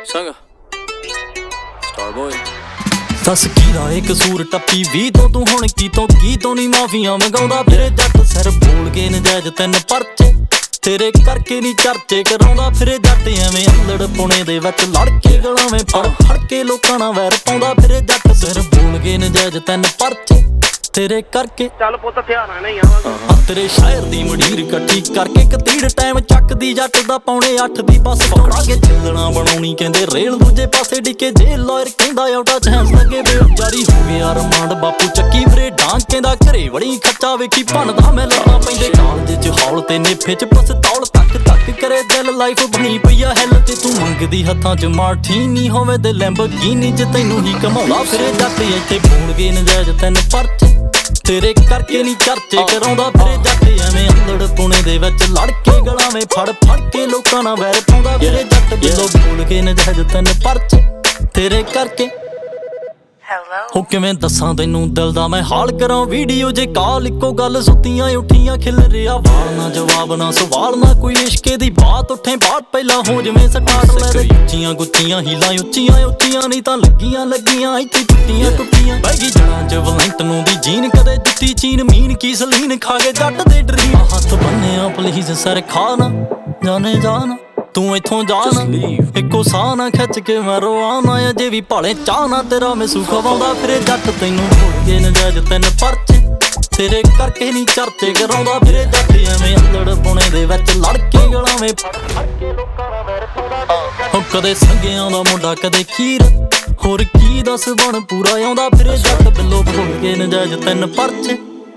ਸੰਗ star boy ਦੱਸ ਕੀਦਾ ਏ ਕਸੂਰ ਟੱਪੀ 20 ਤੋਂ ਤੂੰ ਹੁਣ ਕੀ ਤੋਂ ਨੀ ਮਾਫੀਆਂ ਮੰਗਾਉਂਦਾ ਫਿਰੇ ਜੱਟ ਸਿਰ ਬੋਲ ਕੇ ਨਜਾਇਜ਼ ਤਿੰਨ ਪਰਚੇ ਤੇਰੇ ਕਰਕੇ ਨੀ ਚਰਚੇ ਕਰਾਉਂਦਾ ਫਿਰੇ ਜੱਟ ਐਵੇਂ ਅਲੜ ਪੁਣੇ ਦੇ ਵਿੱਚ ਲੜ ਕੇ ਗਲਾਵੇਂ ਫੜ ਕੇ ਲੋਕਾਂ ਨਾਲ ਵੈਰ ਪਾਉਂਦਾ ਫਿਰੇ ਜੱਟ ਸਿਰ ਬੋਲ ਕੇ ਨਜਾਇਜ਼ ਤਿੰਨ ਪਰਚੇ ਤੇਰੇ ਕਰਕੇ ਚੱਲ ਪੁੱਤ ਧਿਆਨ ਨਹੀਂ ਆਵਾਂਗਾ ਤੇਰੇ ਸ਼ਾਇਰ ਦੀ ਮਡੀਰ ਇਕੱਠੀ ਕਰਕੇ ਕਤੀੜ ਟਾਈਮ ਚੱਕਦੀ ਜੱਟ ਦਾ ਪੌਣੇ 8 ਦੀ ਬੱਸ ਪਕੜਾ ਕੇ ਚੱਲਣਾ ਬਣਾਉਣੀ ਕਹਿੰਦੇ ਰੇਲ ਦੂਜੇ ਪਾਸੇ ਡਿੱਕੇ ਜੇਲ ਲਾਇਰ ਕਹਿੰਦਾ ਆਊਟਾ ਚਾਂਸ ਲੱਗੇ ਬੇਚਾਰੀ ਹੋ ਗਿਆ ਰਮਾਂਡ ਬਾਪੂ ਚੱਕੀ ਵੀਰੇ ਡਾਂਗ ਕਹਿੰਦਾ ਘਰੇ ਵੜੀ ਖੱਚਾ ਵੇਖੀ ਭੰਨਦਾ ਮੈਂ ਲੱਤਾਂ ਪੈਂਦੇ ਕਾਲਜ ਚ ਹੌਲ ਤੇ ਨੇਫੇ ਚ ਪਸਤੌਲ ਤੱਕ ਕਰੇ ਦਿਲ ਲਾਈਫ ਬਣੀ ਪਈ ਆ ਹੈਲ ਤੇ ਤੂੰ ਮੰਗਦੀ ਹੱਥਾਂ ਚ ਮਾਰਟੀਨੀ ਹੋਵੇ ਤੇ ਲੈਂਬਰਗੀਨੀ ਚ ਤੈਨੂੰ ਹੀ ਘਮਾਉਂਦਾ ਫਿਰੇ ਜੱਟ ਇੱਥੇ ਬੋਲ ਗਏ ਨਜਾਇਜ਼ ਤਿੰਨ ਪਰਚੇ ਤੇਰੇ ਕਰਕੇ ਨੀ ਚਰਚੇ ਕਰਾਉਂਦਾ ਫਿਰੇ ਜੱਟ ਐਵੇਂ ਅੰਦੜ ਪੁਣੇ ਦੇ ਵਿੱਚ ਲੜ ਕੇ ਗਲਾਵੇਂ ਫੜ ਕੇ ਲੋਕਾਂ ਨਾਲ ਵੈਰ ਪਾਉਂਦਾ ਫਿਰੇ ਜੱਟ ਬਿੱਲੋ ਬੋਲ ਕੇ ਨਜਾਇਜ਼ ਤਿੰਨ ਪਰਚੇ ਤੇਰੇ ਕਰਕੇ ਹੋ ਕਿਵੇਂ ਦੱਸਾਂ ਤੈਨੂੰ ਦਿਲ ਦਾ ਮੈਂ ਹਾਲ ਕਰਾਂ ਵੀਡੀਓ ਜੇ ਕਾਲ ਇੱਕੋ ਗੱਲ ਸੁੱਤੀਆਂ ਉੱਠੀਆਂ ਖਿਲ ਰਿਹਾ ਵਾਲ ਨਾ ਜਵਾਬ ਨਾ ਸਵਾਲ ਨਾ ਕੋਈ ਇਸ਼ਕੇ ਦੀ ਬਾਤ ਉੱਠੇ ਬਾਤ ਪਹਿਲਾਂ ਹੋ ਜਿਵੇਂ ਸਟਾਰਟ ਲੈ ਦੇ ਉੱਚੀਆਂ ਗੁੱਚੀਆਂ ਹੀਲਾਂ ਉੱਚੀਆਂ ਨਹੀਂ ਤਾਂ ਲੱਗੀਆਂ ਇੱਥੇ ਟੁੱਟੀਆਂ ਬਹਿ ਗਈ ਜੜਾਂ ਚ ਵਲੈਂਟ ਨੂੰ ਦੀ ਜੀਨ ਕਦੇ ਜੁੱਤੀ ਚੀਨ ਮੀਨ ਕੀ ਸਲੀਨ ਖਾ ਕੇ ਜੱਟ ਦੇ ਡਰੀਮ ਹੱਥ ਬੰਨਿਆ ਪਲੀਜ਼ ਸਰ ਖਾ ਨਾ ਜਾਣੇ ਜਾਣਾ ਤੂੰ ਇੱਥੋਂ ਜਾ ਨਾ ਇੱਕੋ ਸਾਹ ਨਾ ਖਿੱਚ ਕੇ ਮੈਂ ਰੋਆਂ ਨਾ ਅਜੇ ਵੀ ਭਾਲੇ ਚਾਹ ਨਾ ਤੇਰਾ ਮੈਸੂ ਖਵਾਉਂਦਾ ਫਿਰੇ ਜੱਟ ਤੈਨੂੰ ਭੁੱਲ ਕੇ ਨਜਾਇਜ਼ ਤਿੰਨ ਪਰਚੇ ਤੇਰੇ ਕਰਕੇ ਨੀ ਚਰਚੇ ਕਰਾਉਂਦਾ ਫਿਰੇ ਜੱਟ ਐਵੇਂ ਅੰਦੜ ਪੁਣੇ ਦੇ ਵਿੱਚ ਲੜ ਕੇ ਗਲਾਵੇਂ ਫੜ ਕੇ ਲੋਕਾਂ ਨਾਲ ਵੈਰ ਪਾਉਂਦਾ ਕਦੇ ਸੰਗਿਆਂ ਦਾ ਮੁੰਡਾ ਕਦੇ ਖੀਰ ਹੋਰ ਕੀ ਦੱਸ ਬਣ ਪੂਰਾ ਆਉਂਦਾ ਫਿਰੇ ਜੱਟ ਬਿੱਲੋ ਭੁੱਲ ਕੇ ਨਜਾਇਜ਼ ਤਿੰਨ ਪਰਚੇ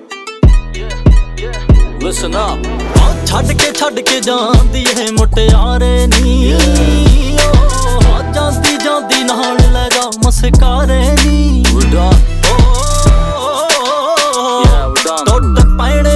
ਲਿਸਨ ਅਪ ਛੱਡ ਕੇ ਜਾਂਦੀ ਏ ਮੁਟਿਆਰੇ ਨੀ ਜਾਂਦੀ ਨਾਲ ਲੈ ਜਾ ਮਸਕਾਰੇ ਨੀ ਟੁੱਟ ਪੈਣੇ